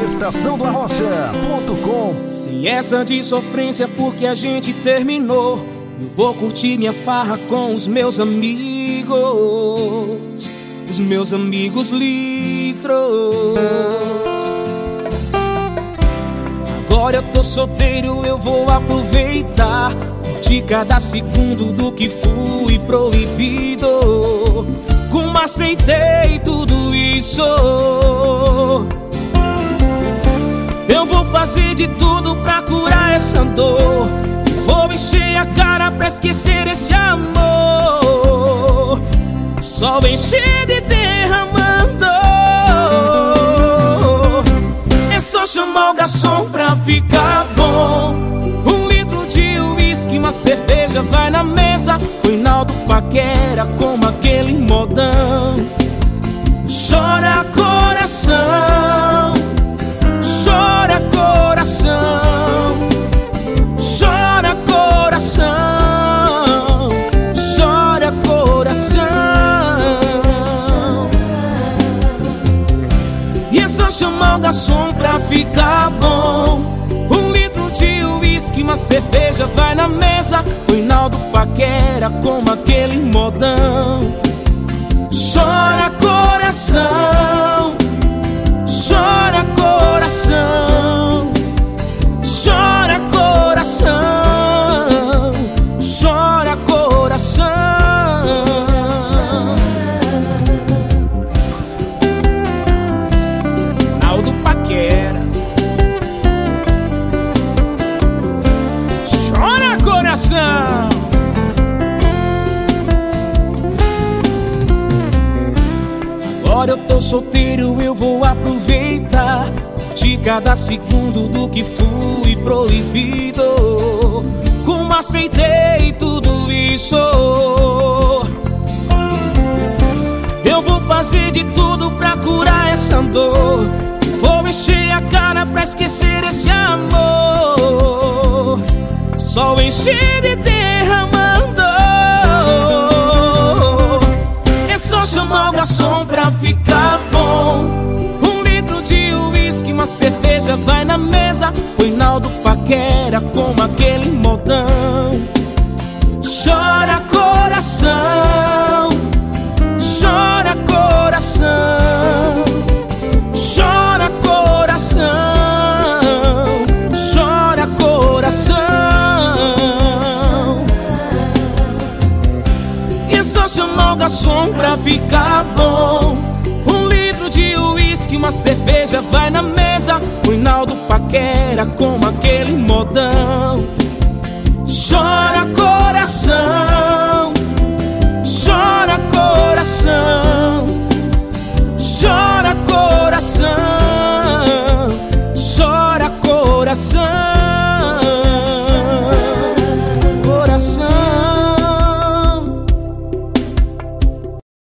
estaçãodoarrocha.com. Sem essa de sofrência porque a gente terminou, eu vou curtir minha farra com os meus amigos, os meus amigos litros. Agora eu tô solteiro, eu vou aproveitar, curtir cada segundo do que fui proibido. Como aceitei tudo isso, eu vou fazer de tudo pra curar essa dor. Vou encher a cara pra esquecer esse amor. Só encher e derramando. É só chamar o garçom pra ficar bom. 1 litro de uísque, uma cerveja vai na mesa. Reinaldo Paquera como aquele modão. Chora coração, chora coração, chora coração, chora coração. E é só chamar o garçom pra ficar bom. 1 litro de uísque, uma cerveja vai na mesa. Reinaldo Paquera como aquele modão. Chora coração, chora coração, chora coração, chora coração. Reinaldo Paquera. Chora coração. Agora eu tô solteiro, eu vou aproveitar, curtir cada segundo do que fui proibido. Como aceitei tudo isso, eu vou fazer de tudo pra curar essa dor. Vou encher a cara pra esquecer esse amor. Só encher e derramando. É só chamar o garçom pra ficar bom. 1 litro de uísque, uma cerveja vai na mesa. Reinaldo Paquera como aquele modão. Chora coração, chora coração, chora coração, chora coração. E é só chamar o garçom pra ficar bom. 1 litro de uísque, uma cerveja vai na mesa. Reinaldo Paquera como aquele modão.